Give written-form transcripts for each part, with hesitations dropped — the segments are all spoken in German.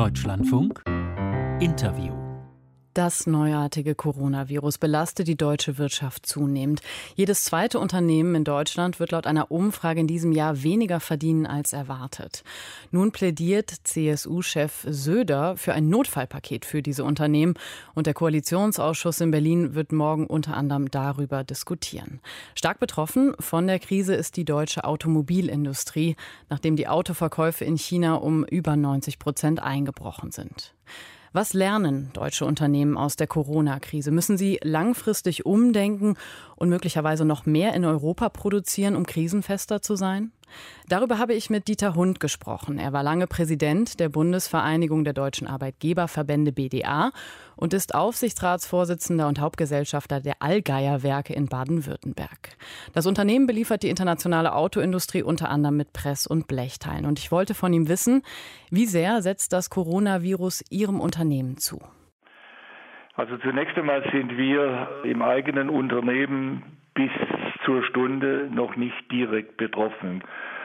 Deutschlandfunk Interview. Das neuartige Coronavirus belastet die deutsche Wirtschaft zunehmend. Jedes zweite Unternehmen in Deutschland wird laut einer Umfrage in diesem Jahr weniger verdienen als erwartet. Nun plädiert CSU-Chef Söder für ein Notfallpaket für diese Unternehmen. Und der Koalitionsausschuss in Berlin wird morgen unter anderem darüber diskutieren. Stark betroffen von der Krise ist die deutsche Automobilindustrie, nachdem die Autoverkäufe in China um über 90% eingebrochen sind. Was lernen deutsche Unternehmen aus der Corona-Krise? Müssen sie langfristig umdenken und möglicherweise noch mehr in Europa produzieren, um krisenfester zu sein? Darüber habe ich mit Dieter Hund gesprochen. Er war lange Präsident der Bundesvereinigung der deutschen Arbeitgeberverbände BDA und ist Aufsichtsratsvorsitzender und Hauptgesellschafter der Allgeier Werke in Baden-Württemberg. Das Unternehmen beliefert die internationale Autoindustrie unter anderem mit Press- und Blechteilen. Und ich wollte von ihm wissen, wie sehr setzt das Coronavirus Ihrem Unternehmen zu? Also zunächst einmal sind wir im eigenen Unternehmen bis zur Stunde noch nicht direkt betroffen.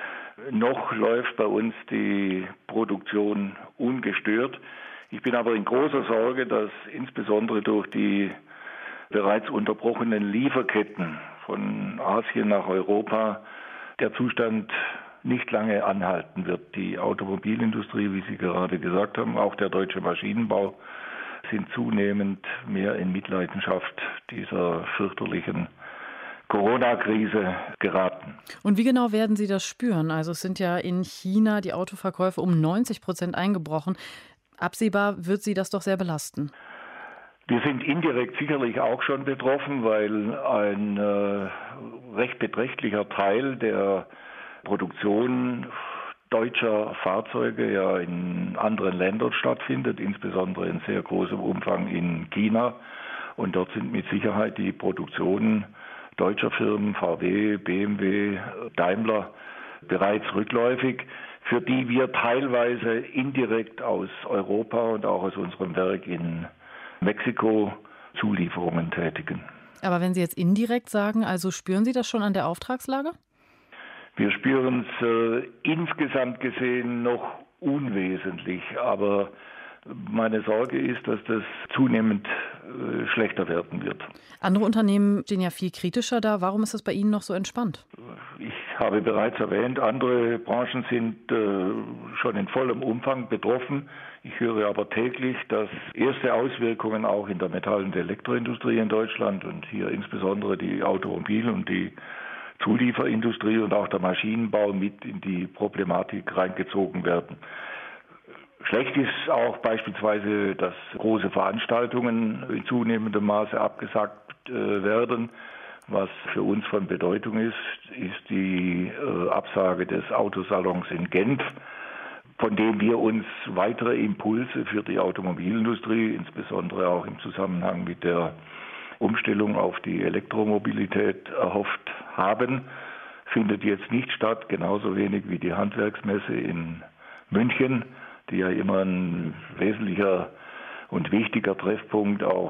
Noch läuft bei uns die Produktion ungestört. Ich bin aber in großer Sorge, dass insbesondere durch die bereits unterbrochenen Lieferketten von Asien nach Europa der Zustand nicht lange anhalten wird. Die Automobilindustrie, wie Sie gerade gesagt haben, auch der deutsche Maschinenbau sind zunehmend mehr in Mitleidenschaft dieser fürchterlichen Corona-Krise geraten. Und wie genau werden Sie das spüren? Also es sind ja in China die Autoverkäufe um 90% eingebrochen. Absehbar wird Sie das doch sehr belasten. Wir sind indirekt sicherlich auch schon betroffen, weil ein recht beträchtlicher Teil der Produktion deutscher Fahrzeuge ja in anderen Ländern stattfindet, insbesondere in sehr großem Umfang in China. Und dort sind mit Sicherheit die Produktionen deutscher Firmen, VW, BMW, Daimler, bereits rückläufig, für die wir teilweise indirekt aus Europa und auch aus unserem Werk in Mexiko Zulieferungen tätigen. Aber wenn Sie jetzt indirekt sagen, also spüren Sie das schon an der Auftragslage? Wir spüren es insgesamt gesehen noch unwesentlich, aber meine Sorge ist, dass das zunehmend schlechter werden wird. Andere Unternehmen stehen ja viel kritischer da. Warum ist das bei Ihnen noch so entspannt? Ich habe bereits erwähnt, andere Branchen sind schon in vollem Umfang betroffen. Ich höre aber täglich, dass erste Auswirkungen auch in der Metall- und Elektroindustrie in Deutschland und hier insbesondere die Automobil- und die Zulieferindustrie und auch der Maschinenbau mit in die Problematik reingezogen werden. Schlecht ist auch beispielsweise, dass große Veranstaltungen in zunehmendem Maße abgesagt werden. Was für uns von Bedeutung ist die Absage des Autosalons in Genf, von dem wir uns weitere Impulse für die Automobilindustrie, insbesondere auch im Zusammenhang mit der Umstellung auf die Elektromobilität erhofft haben, findet jetzt nicht statt, genauso wenig wie die Handwerksmesse in München, die ja immer ein wesentlicher und wichtiger Treffpunkt auch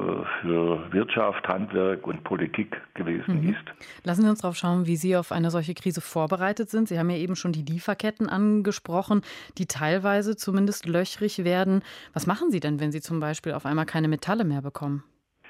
für Wirtschaft, Handwerk und Politik gewesen ist. Lassen Sie uns darauf schauen, wie Sie auf eine solche Krise vorbereitet sind. Sie haben ja eben schon die Lieferketten angesprochen, die teilweise zumindest löchrig werden. Was machen Sie denn, wenn Sie zum Beispiel auf einmal keine Metalle mehr bekommen?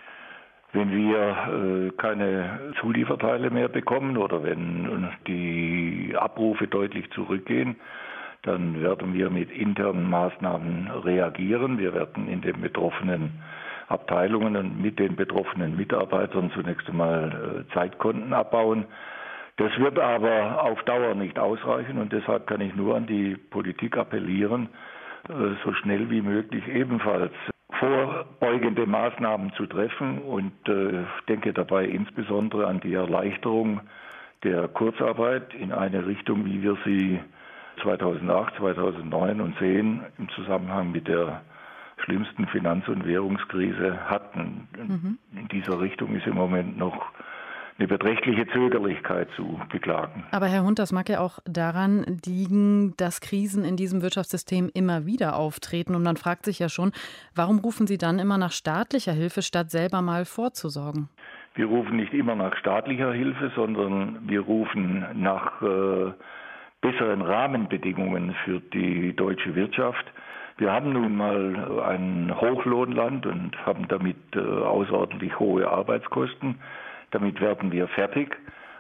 Wenn wir keine Zulieferteile mehr bekommen oder wenn die Abrufe deutlich zurückgehen, dann werden wir mit internen Maßnahmen reagieren. Wir werden in den betroffenen Abteilungen und mit den betroffenen Mitarbeitern zunächst einmal Zeitkonten abbauen. Das wird aber auf Dauer nicht ausreichen und deshalb kann ich nur an die Politik appellieren, so schnell wie möglich ebenfalls vorbeugende Maßnahmen zu treffen und denke dabei insbesondere an die Erleichterung der Kurzarbeit in eine Richtung, wie wir sie 2008, 2009 und 2010 im Zusammenhang mit der schlimmsten Finanz- und Währungskrise hatten. In dieser Richtung ist im Moment noch eine beträchtliche Zögerlichkeit zu beklagen. Aber Herr Hund, das mag ja auch daran liegen, dass Krisen in diesem Wirtschaftssystem immer wieder auftreten. Und man fragt sich ja schon, warum rufen Sie dann immer nach staatlicher Hilfe, statt selber mal vorzusorgen? Wir rufen nicht immer nach staatlicher Hilfe, sondern wir rufen nach besseren Rahmenbedingungen für die deutsche Wirtschaft. Wir haben nun mal ein Hochlohnland und haben damit außerordentlich hohe Arbeitskosten. Damit werden wir fertig.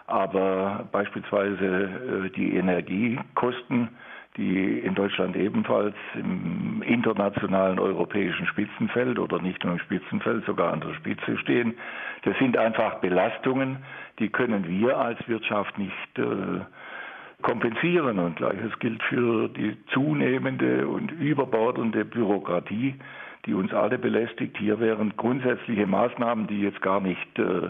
Aber beispielsweise die Energiekosten, die in Deutschland ebenfalls im internationalen europäischen Spitzenfeld oder nicht nur im Spitzenfeld, sogar an der Spitze stehen, das sind einfach Belastungen, die können wir als Wirtschaft nicht kompensieren. Und Gleiches gilt für die zunehmende und überbordende Bürokratie, die uns alle belästigt. Hier wären grundsätzliche Maßnahmen, die jetzt gar nicht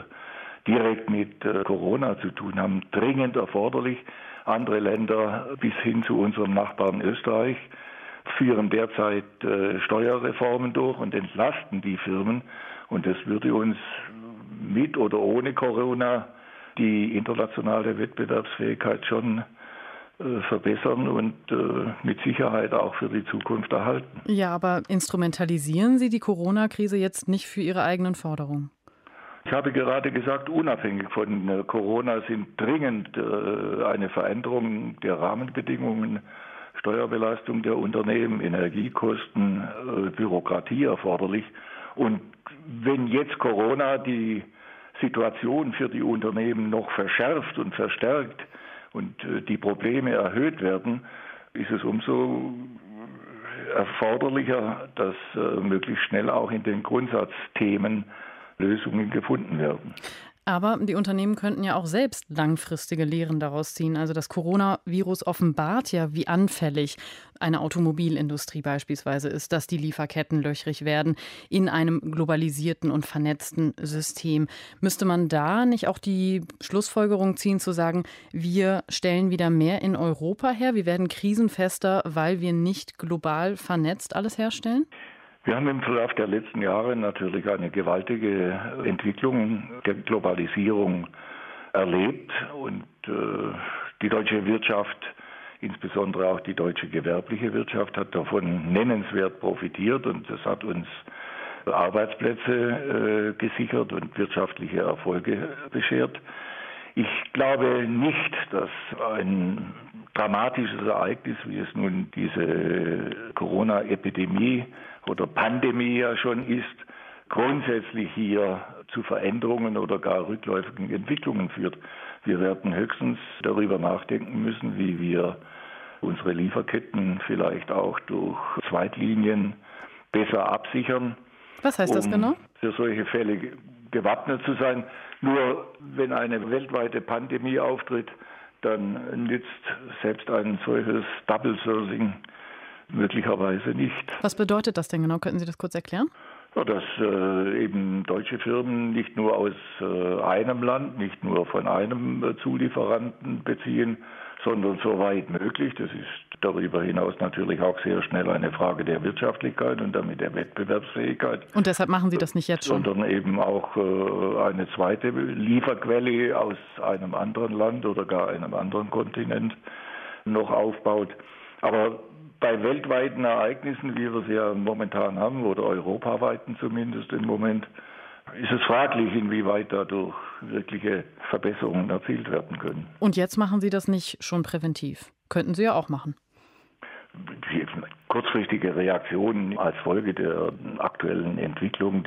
direkt mit Corona zu tun haben, dringend erforderlich. Andere Länder bis hin zu unserem Nachbarn Österreich führen derzeit Steuerreformen durch und entlasten die Firmen. Und das würde uns mit oder ohne Corona die internationale Wettbewerbsfähigkeit schon verbessern und mit Sicherheit auch für die Zukunft erhalten. Ja, aber instrumentalisieren Sie die Corona-Krise jetzt nicht für Ihre eigenen Forderungen? Ich habe gerade gesagt, unabhängig von Corona sind dringend eine Veränderung der Rahmenbedingungen, Steuerbelastung der Unternehmen, Energiekosten, Bürokratie erforderlich. Und wenn jetzt Corona die Situation für die Unternehmen noch verschärft und verstärkt und die Probleme erhöht werden, ist es umso erforderlicher, dass möglichst schnell auch in den Grundsatzthemen Lösungen gefunden werden. Aber die Unternehmen könnten ja auch selbst langfristige Lehren daraus ziehen. Also das Coronavirus offenbart ja, wie anfällig eine Automobilindustrie beispielsweise ist, dass die Lieferketten löchrig werden in einem globalisierten und vernetzten System. Müsste man da nicht auch die Schlussfolgerung ziehen, zu sagen, wir stellen wieder mehr in Europa her, wir werden krisenfester, weil wir nicht global vernetzt alles herstellen? Wir haben im Verlauf der letzten Jahre natürlich eine gewaltige Entwicklung der Globalisierung erlebt und die deutsche Wirtschaft, insbesondere auch die deutsche gewerbliche Wirtschaft, hat davon nennenswert profitiert und das hat uns Arbeitsplätze gesichert und wirtschaftliche Erfolge beschert. Ich glaube nicht, dass ein dramatisches Ereignis, wie es nun diese Corona-Epidemie oder Pandemie ja schon ist, grundsätzlich hier zu Veränderungen oder gar rückläufigen Entwicklungen führt. Wir werden höchstens darüber nachdenken müssen, wie wir unsere Lieferketten vielleicht auch durch Zweitlinien besser absichern. Was heißt das genau? Für solche Fälle gewappnet zu sein. Nur wenn eine weltweite Pandemie auftritt, dann nützt selbst ein solches Double Sourcing möglicherweise nicht. Was bedeutet das denn genau? Könnten Sie das kurz erklären? Ja, dass eben deutsche Firmen nicht nur aus einem Land, nicht nur von einem Zulieferanten beziehen, sondern so weit möglich. Das ist darüber hinaus natürlich auch sehr schnell eine Frage der Wirtschaftlichkeit und damit der Wettbewerbsfähigkeit. Und deshalb machen Sie das nicht jetzt schon? Sondern eben auch eine zweite Lieferquelle aus einem anderen Land oder gar einem anderen Kontinent noch aufbaut. Aber bei weltweiten Ereignissen, wie wir sie ja momentan haben, oder europaweiten zumindest im Moment, ist es fraglich, inwieweit dadurch wirkliche Verbesserungen erzielt werden können. Und jetzt machen Sie das nicht schon präventiv? Könnten Sie ja auch machen. Die kurzfristige Reaktionen als Folge der aktuellen Entwicklung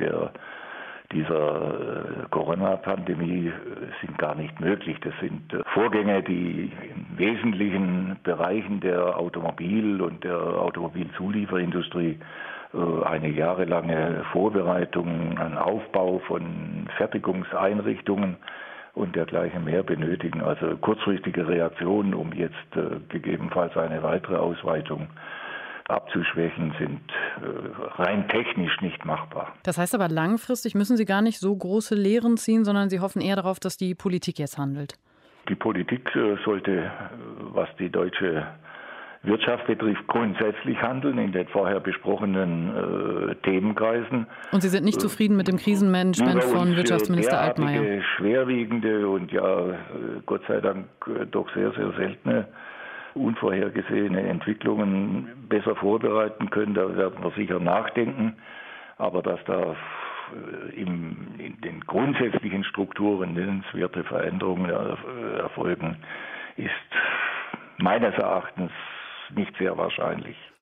dieser Corona-Pandemie sind gar nicht möglich. Das sind Vorgänge, die in wesentlichen Bereichen der Automobil- und der Automobilzulieferindustrie eine jahrelange Vorbereitung, einen Aufbau von Fertigungseinrichtungen und dergleichen mehr benötigen. Also kurzfristige Reaktionen, um jetzt gegebenenfalls eine weitere Ausweitung abzuschwächen, sind rein technisch nicht machbar. Das heißt aber, langfristig müssen Sie gar nicht so große Lehren ziehen, sondern Sie hoffen eher darauf, dass die Politik jetzt handelt. Die Politik sollte, was die deutsche Wirtschaft betrifft, grundsätzlich handeln in den vorher besprochenen Themenkreisen. Und Sie sind nicht zufrieden mit dem Krisenmanagement von Wirtschaftsminister Altmaier? Schwerwiegende und ja, Gott sei Dank doch sehr, sehr seltene unvorhergesehene Entwicklungen besser vorbereiten können. Da werden wir sicher nachdenken. Aber dass da in den grundsätzlichen Strukturen nennenswerte Veränderungen erfolgen, ist meines Erachtens nicht sehr wahrscheinlich.